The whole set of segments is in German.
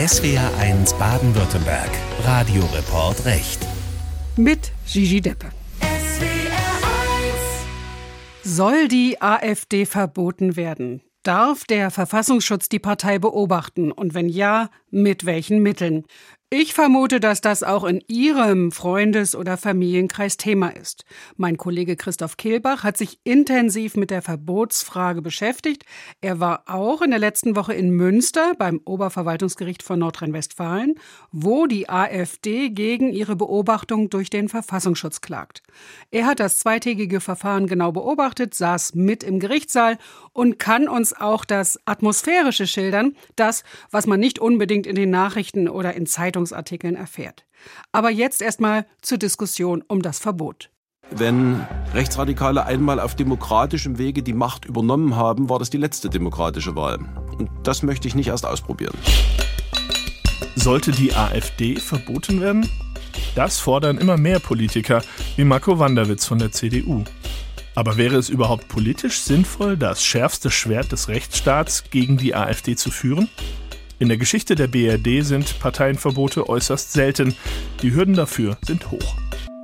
SWR1 Baden-Württemberg. Radioreport Recht. Mit Gigi Deppe. Soll die AfD verboten werden? Darf der Verfassungsschutz die Partei beobachten? Und wenn ja, mit welchen Mitteln? Ich vermute, dass das auch in Ihrem Freundes- oder Familienkreis Thema ist. Mein Kollege Christoph Kehlbach hat sich intensiv mit der Verbotsfrage beschäftigt. Er war auch in der letzten Woche in Münster beim Oberverwaltungsgericht von Nordrhein-Westfalen, wo die AfD gegen ihre Beobachtung durch den Verfassungsschutz klagt. Er hat das zweitägige Verfahren genau beobachtet, saß mit im Gerichtssaal und kann uns auch das Atmosphärische schildern, das, was man nicht unbedingt in den Nachrichten oder in Zeitungsartikeln erfährt. Aber jetzt erstmal zur Diskussion um das Verbot. Wenn Rechtsradikale einmal auf demokratischem Wege die Macht übernommen haben, war das die letzte demokratische Wahl. Und das möchte ich nicht erst ausprobieren. Sollte die AfD verboten werden? Das fordern immer mehr Politiker, wie Marco Wanderwitz von der CDU. Aber wäre es überhaupt politisch sinnvoll, das schärfste Schwert des Rechtsstaats gegen die AfD zu führen? In der Geschichte der BRD sind Parteienverbote äußerst selten. Die Hürden dafür sind hoch.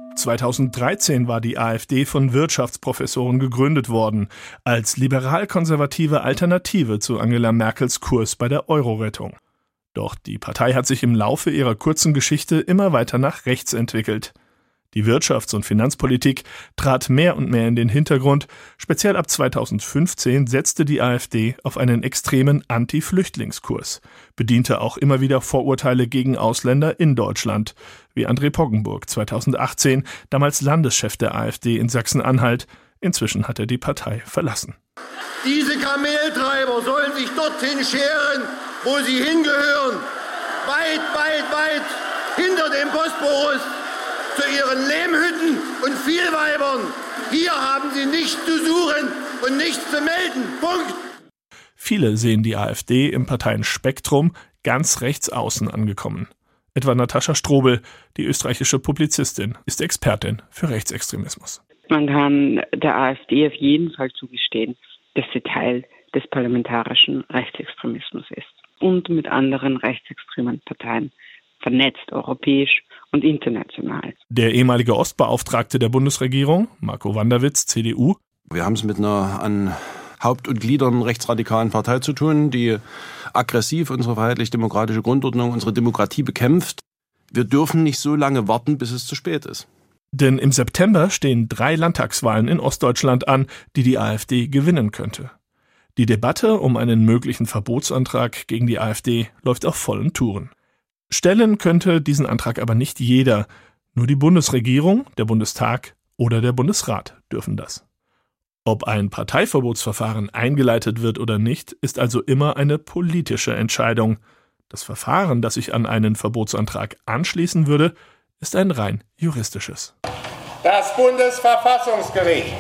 2013 war die AfD von Wirtschaftsprofessoren gegründet worden, als liberal-konservative Alternative zu Angela Merkels Kurs bei der Euro-Rettung. Doch die Partei hat sich im Laufe ihrer kurzen Geschichte immer weiter nach rechts entwickelt. Die Wirtschafts- und Finanzpolitik trat mehr und mehr in den Hintergrund. Speziell ab 2015 setzte die AfD auf einen extremen Anti-Flüchtlingskurs, bediente auch immer wieder Vorurteile gegen Ausländer in Deutschland, wie André Poggenburg 2018, damals Landeschef der AfD in Sachsen-Anhalt. Inzwischen hat er die Partei verlassen. Diese Kameltreiber sollen sich dorthin scheren, wo sie hingehören. Weit, weit, weit hinter dem Bosporus. Zu ihren Lehmhütten und Vielweibern. Hier haben sie nichts zu suchen und nichts zu melden. Punkt. Viele sehen die AfD im Parteienspektrum ganz rechts außen angekommen. Etwa Natascha Strobel, die österreichische Publizistin, ist Expertin für Rechtsextremismus. Man kann der AfD auf jeden Fall zugestehen, dass sie Teil des parlamentarischen Rechtsextremismus ist und mit anderen rechtsextremen Parteien vernetzt, europäisch und international. Der ehemalige Ostbeauftragte der Bundesregierung, Marco Wanderwitz, CDU. Wir haben es mit einer an Haupt- und Gliedern rechtsradikalen Partei zu tun, die aggressiv unsere freiheitlich-demokratische Grundordnung, unsere Demokratie bekämpft. Wir dürfen nicht so lange warten, bis es zu spät ist. Denn im September stehen 3 Landtagswahlen in Ostdeutschland an, die AfD gewinnen könnte. Die Debatte um einen möglichen Verbotsantrag gegen die AfD läuft auf vollen Touren. Stellen könnte diesen Antrag aber nicht jeder. Nur die Bundesregierung, der Bundestag oder der Bundesrat dürfen das. Ob ein Parteiverbotsverfahren eingeleitet wird oder nicht, ist also immer eine politische Entscheidung. Das Verfahren, das sich an einen Verbotsantrag anschließen würde, ist ein rein juristisches. Das Bundesverfassungsgericht.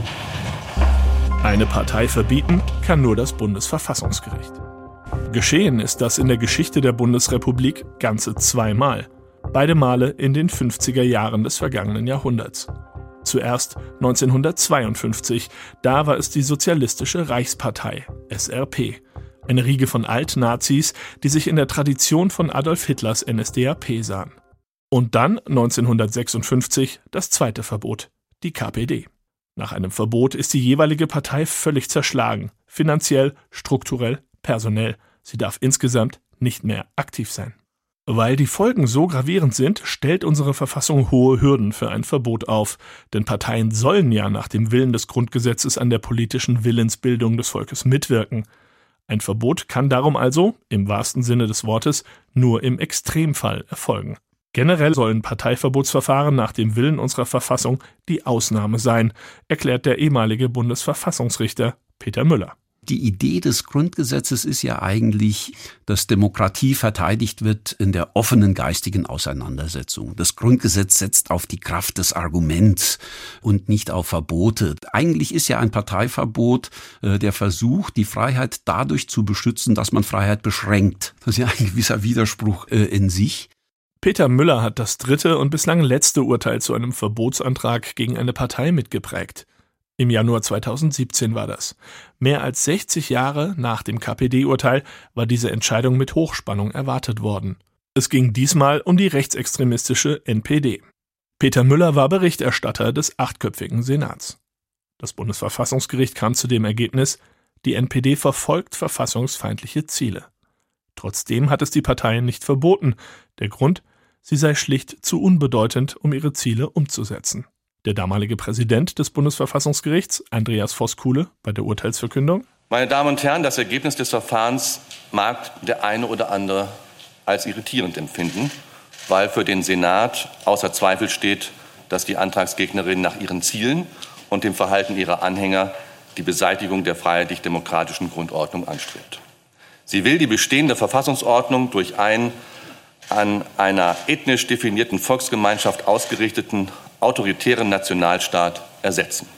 Eine Partei verbieten kann nur das Bundesverfassungsgericht. Geschehen ist das in der Geschichte der Bundesrepublik ganze 2 Mal. Beide Male in den 50er Jahren des vergangenen Jahrhunderts. Zuerst 1952, da war es die Sozialistische Reichspartei, SRP. Eine Riege von Altnazis, die sich in der Tradition von Adolf Hitlers NSDAP sahen. Und dann 1956 das zweite Verbot, die KPD. Nach einem Verbot ist die jeweilige Partei völlig zerschlagen, finanziell, strukturell, personell. Sie darf insgesamt nicht mehr aktiv sein. Weil die Folgen so gravierend sind, stellt unsere Verfassung hohe Hürden für ein Verbot auf. Denn Parteien sollen ja nach dem Willen des Grundgesetzes an der politischen Willensbildung des Volkes mitwirken. Ein Verbot kann darum also, im wahrsten Sinne des Wortes, nur im Extremfall erfolgen. Generell sollen Parteiverbotsverfahren nach dem Willen unserer Verfassung die Ausnahme sein, erklärt der ehemalige Bundesverfassungsrichter Peter Müller. Die Idee des Grundgesetzes ist ja eigentlich, dass Demokratie verteidigt wird in der offenen geistigen Auseinandersetzung. Das Grundgesetz setzt auf die Kraft des Arguments und nicht auf Verbote. Eigentlich ist ja ein Parteiverbot der Versuch, die Freiheit dadurch zu beschützen, dass man Freiheit beschränkt. Das ist ja ein gewisser Widerspruch in sich. Peter Müller hat das dritte und bislang letzte Urteil zu einem Verbotsantrag gegen eine Partei mitgeprägt. Im Januar 2017 war das. Mehr als 60 Jahre nach dem KPD-Urteil war diese Entscheidung mit Hochspannung erwartet worden. Es ging diesmal um die rechtsextremistische NPD. Peter Müller war Berichterstatter des 8-köpfigen Senats. Das Bundesverfassungsgericht kam zu dem Ergebnis, die NPD verfolgt verfassungsfeindliche Ziele. Trotzdem hat es die Partei nicht verboten. Der Grund, sie sei schlicht zu unbedeutend, um ihre Ziele umzusetzen. Der damalige Präsident des Bundesverfassungsgerichts, Andreas Voskuhle, bei der Urteilsverkündung: Meine Damen und Herren, das Ergebnis des Verfahrens mag der eine oder andere als irritierend empfinden, weil für den Senat außer Zweifel steht, dass die Antragsgegnerin nach ihren Zielen und dem Verhalten ihrer Anhänger die Beseitigung der freiheitlich-demokratischen Grundordnung anstrebt. Sie will die bestehende Verfassungsordnung durch einen an einer ethnisch definierten Volksgemeinschaft ausgerichteten autoritären Nationalstaat ersetzen.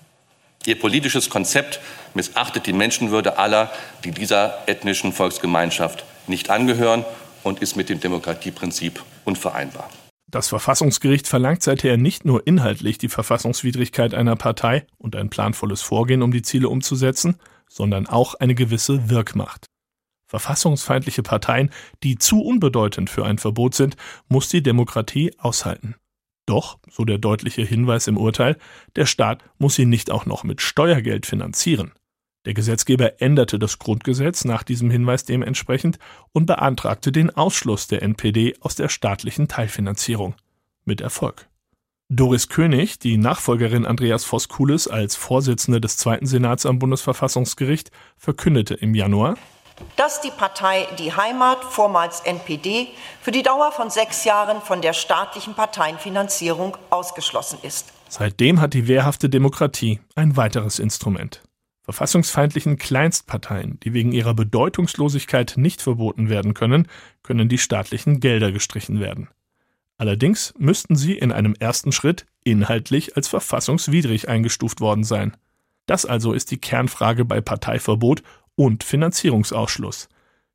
Ihr politisches Konzept missachtet die Menschenwürde aller, die dieser ethnischen Volksgemeinschaft nicht angehören, und ist mit dem Demokratieprinzip unvereinbar. Das Verfassungsgericht verlangt seither nicht nur inhaltlich die Verfassungswidrigkeit einer Partei und ein planvolles Vorgehen, um die Ziele umzusetzen, sondern auch eine gewisse Wirkmacht. Verfassungsfeindliche Parteien, die zu unbedeutend für ein Verbot sind, muss die Demokratie aushalten. Doch, so der deutliche Hinweis im Urteil, der Staat muss sie nicht auch noch mit Steuergeld finanzieren. Der Gesetzgeber änderte das Grundgesetz nach diesem Hinweis dementsprechend und beantragte den Ausschluss der NPD aus der staatlichen Teilfinanzierung. Mit Erfolg. Doris König, die Nachfolgerin Andreas Voskuhles als Vorsitzende des 2. Senats am Bundesverfassungsgericht, verkündete im Januar, dass die Partei Die Heimat, vormals NPD, für die Dauer von 6 Jahren von der staatlichen Parteienfinanzierung ausgeschlossen ist. Seitdem hat die wehrhafte Demokratie ein weiteres Instrument. Verfassungsfeindlichen Kleinstparteien, die wegen ihrer Bedeutungslosigkeit nicht verboten werden können, können die staatlichen Gelder gestrichen werden. Allerdings müssten sie in einem ersten Schritt inhaltlich als verfassungswidrig eingestuft worden sein. Das also ist die Kernfrage bei Parteiverbot und Finanzierungsausschluss.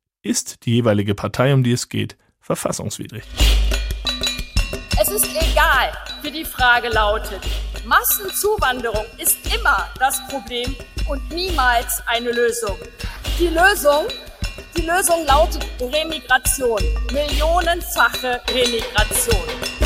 Ist die jeweilige Partei, um die es geht, verfassungswidrig? Es ist egal, wie die Frage lautet. Massenzuwanderung ist immer das Problem und niemals eine Lösung. Die Lösung lautet Remigration. Millionenfache Remigration.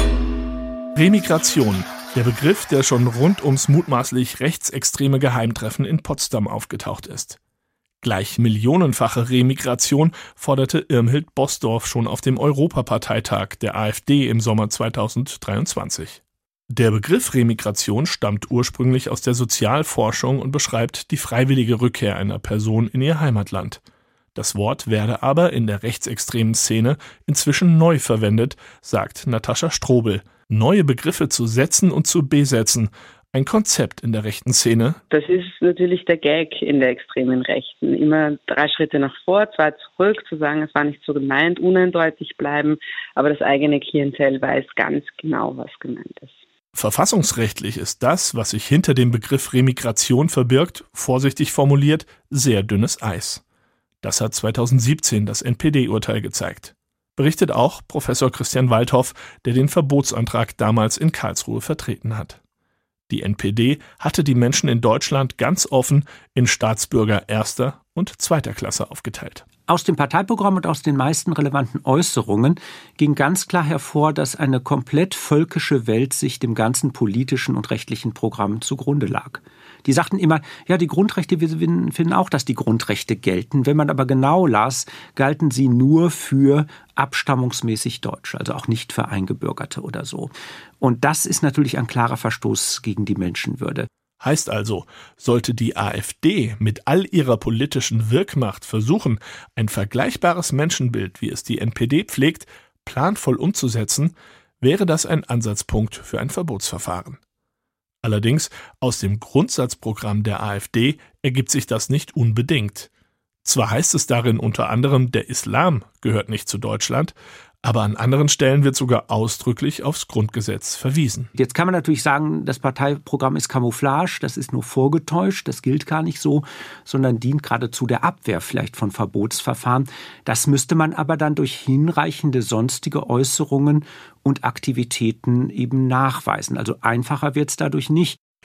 Remigration. Der Begriff, der schon rund ums mutmaßlich rechtsextreme Geheimtreffen in Potsdam aufgetaucht ist. Gleich millionenfache Remigration forderte Irmhild Bosdorf schon auf dem Europaparteitag der AfD im Sommer 2023. Der Begriff Remigration stammt ursprünglich aus der Sozialforschung und beschreibt die freiwillige Rückkehr einer Person in ihr Heimatland. Das Wort werde aber in der rechtsextremen Szene inzwischen neu verwendet, sagt Natascha Strobel. Neue Begriffe zu setzen und zu besetzen, ein Konzept in der rechten Szene. Das ist natürlich der Gag in der extremen Rechten. Immer 3 Schritte nach vor, 2 zurück, zu sagen, es war nicht so gemeint, uneindeutig bleiben, aber das eigene Klientel weiß ganz genau, was gemeint ist. Verfassungsrechtlich ist das, was sich hinter dem Begriff Remigration verbirgt, vorsichtig formuliert, sehr dünnes Eis. Das hat 2017 das NPD-Urteil gezeigt. Berichtet auch Professor Christian Waldhoff, der den Verbotsantrag damals in Karlsruhe vertreten hat. Die NPD hatte die Menschen in Deutschland ganz offen in Staatsbürger erster und zweiter Klasse aufgeteilt. Aus dem Parteiprogramm und aus den meisten relevanten Äußerungen ging ganz klar hervor, dass eine komplett völkische Weltsicht dem ganzen politischen und rechtlichen Programm zugrunde lag. Die sagten immer, ja, die Grundrechte, wir finden auch, dass die Grundrechte gelten. Wenn man aber genau las, galten sie nur für abstammungsmäßig Deutsche, also auch nicht für Eingebürgerte oder so. Und das ist natürlich ein klarer Verstoß gegen die Menschenwürde. Heißt also, sollte die AfD mit all ihrer politischen Wirkmacht versuchen, ein vergleichbares Menschenbild, wie es die NPD pflegt, planvoll umzusetzen, wäre das ein Ansatzpunkt für ein Verbotsverfahren. Allerdings, aus dem Grundsatzprogramm der AfD ergibt sich das nicht unbedingt. Zwar heißt es darin unter anderem, der Islam gehört nicht zu Deutschland, aber an anderen Stellen wird sogar ausdrücklich aufs Grundgesetz verwiesen. Jetzt kann man natürlich sagen, das Parteiprogramm ist Camouflage, das ist nur vorgetäuscht, das gilt gar nicht so, sondern dient geradezu der Abwehr vielleicht von Verbotsverfahren. Das müsste man aber dann durch hinreichende sonstige Äußerungen und Aktivitäten eben nachweisen. Also einfacher wird es dadurch nicht.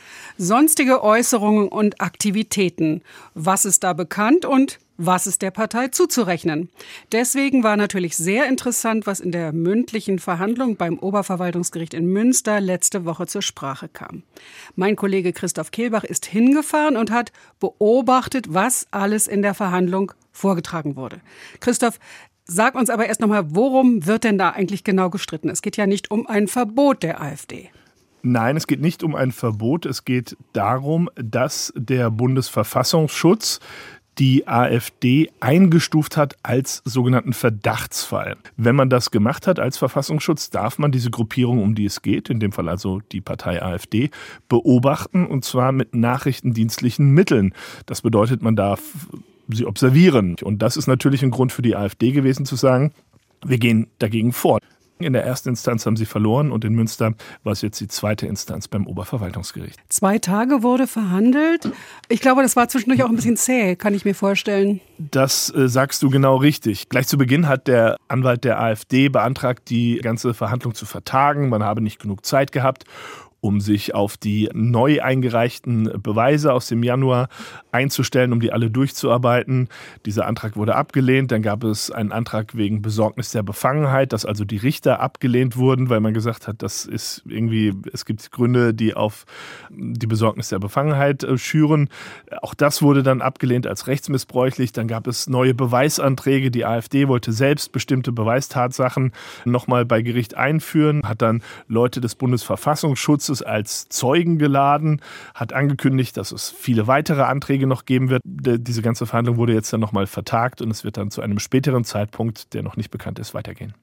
Sonstige Äußerungen und Aktivitäten. Was ist da bekannt und was ist der Partei zuzurechnen? Deswegen war natürlich sehr interessant, was in der mündlichen Verhandlung beim Oberverwaltungsgericht in Münster letzte Woche zur Sprache kam. Mein Kollege Christoph Kehlbach ist hingefahren und hat beobachtet, was alles in der Verhandlung vorgetragen wurde. Christoph, sag uns aber erst nochmal, worum wird denn da eigentlich genau gestritten? Es geht ja nicht um ein Verbot der AfD. Nein, es geht nicht um ein Verbot. Es geht darum, dass der Bundesverfassungsschutz die AfD eingestuft hat als sogenannten Verdachtsfall. Wenn man das gemacht hat als Verfassungsschutz, darf man diese Gruppierung, um die es geht, in dem Fall also die Partei AfD, beobachten, und zwar mit nachrichtendienstlichen Mitteln. Das bedeutet, man darf sie observieren. Und das ist natürlich ein Grund für die AfD gewesen, zu sagen, wir gehen dagegen vor. In der ersten Instanz haben sie verloren und in Münster war es jetzt die zweite Instanz beim Oberverwaltungsgericht. 2 Tage wurde verhandelt. Ich glaube, das war zwischendurch auch ein bisschen zäh, kann ich mir vorstellen. Das sagst du genau richtig. Gleich zu Beginn hat der Anwalt der AfD beantragt, die ganze Verhandlung zu vertagen. Man habe nicht genug Zeit gehabt, um sich auf die neu eingereichten Beweise aus dem Januar einzustellen, um die alle durchzuarbeiten. Dieser Antrag wurde abgelehnt. Dann gab es einen Antrag wegen Besorgnis der Befangenheit, dass also die Richter abgelehnt wurden, weil man gesagt hat, das ist irgendwie, es gibt Gründe, die auf die Besorgnis der Befangenheit schüren. Auch das wurde dann abgelehnt als rechtsmissbräuchlich. Dann gab es neue Beweisanträge. Die AfD wollte selbst bestimmte Beweistatsachen nochmal bei Gericht einführen, hat dann Leute des Bundesverfassungsschutzes als Zeugen geladen, hat angekündigt, dass es viele weitere Anträge noch geben wird. Diese ganze Verhandlung wurde jetzt dann nochmal vertagt und es wird dann zu einem späteren Zeitpunkt, der noch nicht bekannt ist, weitergehen.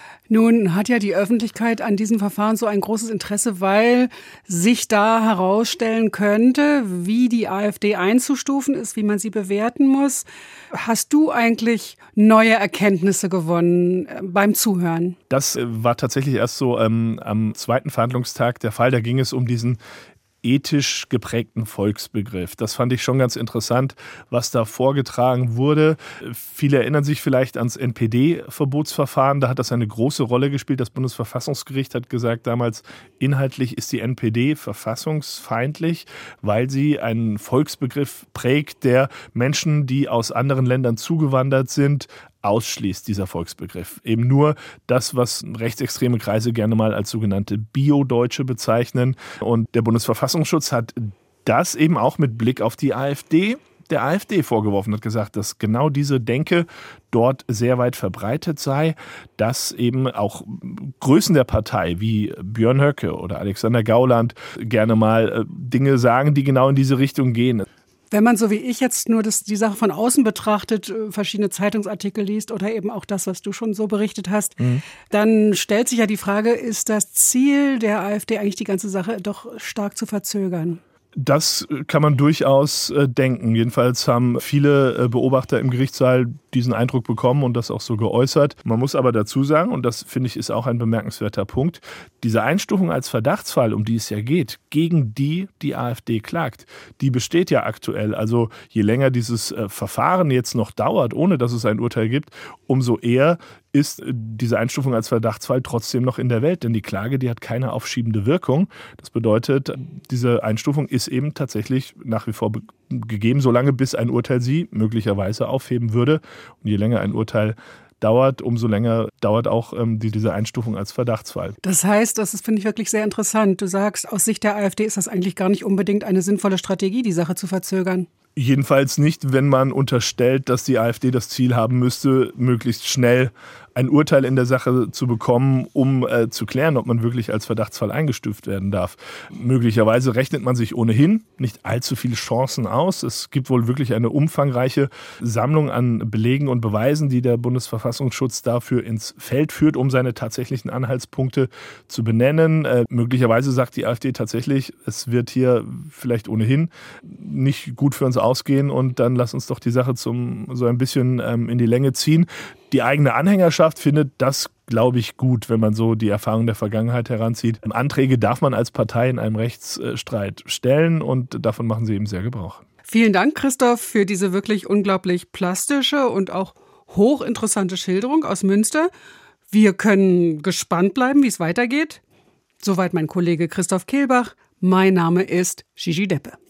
Nun hat ja die Öffentlichkeit an diesem Verfahren so ein großes Interesse, weil sich da herausstellen könnte, wie die AfD einzustufen ist, wie man sie bewerten muss. Hast du eigentlich neue Erkenntnisse gewonnen beim Zuhören? Das war tatsächlich erst so am zweiten Verhandlungstag der Fall. Da ging es um diesen ethisch geprägten Volksbegriff. Das fand ich schon ganz interessant, was da vorgetragen wurde. Viele erinnern sich vielleicht ans NPD-Verbotsverfahren. Da hat das eine große Rolle gespielt. Das Bundesverfassungsgericht hat gesagt damals, inhaltlich ist die NPD verfassungsfeindlich, weil sie einen Volksbegriff prägt, der Menschen, die aus anderen Ländern zugewandert sind, ausschließt, dieser Volksbegriff. Eben nur das, was rechtsextreme Kreise gerne mal als sogenannte Bio-Deutsche bezeichnen. Und der Bundesverfassungsschutz hat das eben auch mit Blick auf die AfD der AfD vorgeworfen, hat gesagt, dass genau diese Denke dort sehr weit verbreitet sei, dass eben auch Größen der Partei wie Björn Höcke oder Alexander Gauland gerne mal Dinge sagen, die genau in diese Richtung gehen. Wenn man so wie ich jetzt nur die Sache von außen betrachtet, verschiedene Zeitungsartikel liest oder eben auch das, was du schon so berichtet hast, dann stellt sich ja die Frage, ist das Ziel der AfD eigentlich die ganze Sache doch stark zu verzögern? Das kann man durchaus denken. Jedenfalls haben viele Beobachter im Gerichtssaal diesen Eindruck bekommen und das auch so geäußert. Man muss aber dazu sagen, und das finde ich ist auch ein bemerkenswerter Punkt, diese Einstufung als Verdachtsfall, um die es ja geht, gegen die AfD klagt, die besteht ja aktuell. Also je länger dieses Verfahren jetzt noch dauert, ohne dass es ein Urteil gibt, umso eher ist diese Einstufung als Verdachtsfall trotzdem noch in der Welt. Denn die Klage, die hat keine aufschiebende Wirkung. Das bedeutet, diese Einstufung ist eben tatsächlich nach wie vor gegeben, solange bis ein Urteil sie möglicherweise aufheben würde. Und je länger ein Urteil dauert, umso länger dauert auch diese Einstufung als Verdachtsfall. Das heißt, das finde ich wirklich sehr interessant. Du sagst, aus Sicht der AfD ist das eigentlich gar nicht unbedingt eine sinnvolle Strategie, die Sache zu verzögern. Jedenfalls nicht, wenn man unterstellt, dass die AfD das Ziel haben müsste, möglichst schnell ein Urteil in der Sache zu bekommen, um zu klären, ob man wirklich als Verdachtsfall eingestuft werden darf. Möglicherweise rechnet man sich ohnehin nicht allzu viele Chancen aus. Es gibt wohl wirklich eine umfangreiche Sammlung an Belegen und Beweisen, die der Bundesverfassungsschutz dafür ins Feld führt, um seine tatsächlichen Anhaltspunkte zu benennen. Möglicherweise sagt die AfD tatsächlich, es wird hier vielleicht ohnehin nicht gut für uns ausgehen und dann lass uns doch die Sache so ein bisschen in die Länge ziehen. Die eigene Anhängerschaft findet das, glaube ich, gut, wenn man so die Erfahrung der Vergangenheit heranzieht. Anträge darf man als Partei in einem Rechtsstreit stellen und davon machen sie eben sehr Gebrauch. Vielen Dank, Christoph, für diese wirklich unglaublich plastische und auch hochinteressante Schilderung aus Münster. Wir können gespannt bleiben, wie es weitergeht. Soweit mein Kollege Christoph Kehlbach. Mein Name ist Gigi Deppe.